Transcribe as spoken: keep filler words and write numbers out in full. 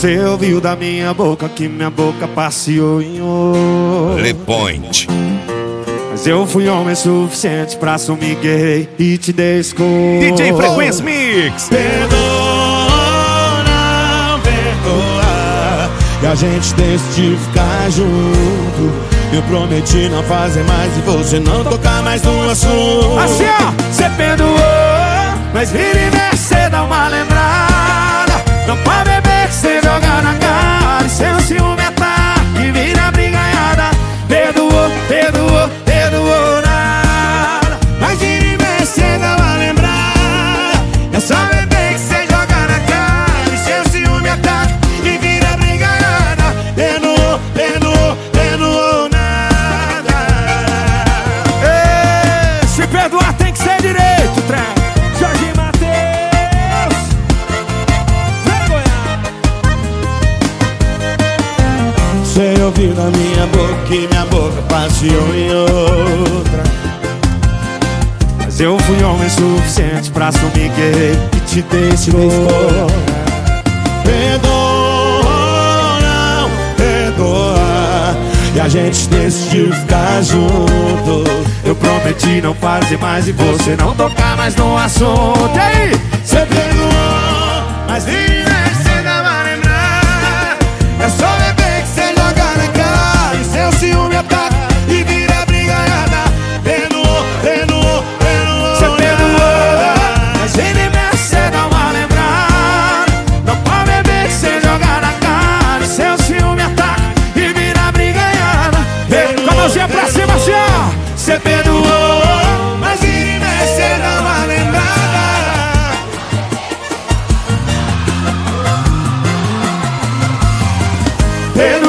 Você ouviu da minha boca que minha boca passeou em outro. Le Point. Mas eu fui homem suficiente pra assumir que errei e te dei escolha. D J Frequência Mix. Perdoa, não perdoa, e a gente decidiu ficar junto. Eu prometi não fazer mais e você não tocar mais no assunto. Assim, ó. Cê perdoou, mas vira e mexe, cê dá uma lembrada. Não pode beber que cê joga na cara. E seu ciúme ataque e vira brigaiada. Perdoou, perdoou, perdoou nada. Mas vira e mexe, cê dá uma lembrada. É só beber que cê joga na cara. E seu ciúme ataque e vira brigaiada. Perdoou, perdoou, perdoou nada. Ei, se perdoar tem que ser direito, trem. Jorge Mateus. Vem, Goiás. Você ouviu da minha boca que minha boca passeou em outra. Mas eu fui homem suficiente pra assumir que errei e te dei esse escolha. Perdoa, não perdoa, e a gente decidiu ficar junto. Eu prometi não fazer mais e você não tocar mais no assunto. E aí? Você perdoou, mas vira e mexe, cê dá uma lembrada. É só beber que cê joga na cara. E seu ciúme ataca e vira brigaiada. Perdoou, perdoou, perdoou. Cê perdoou, mas vira e mexe, cê dá uma lembrada. Não pode beber que cê joga na cara. E seu ciúme ataca e vira brigaiada. Com a mãozinha pra cima, assim, ó. Cê perdoou, mas vira e mexe, cê dá uma lembrada. Perdoou.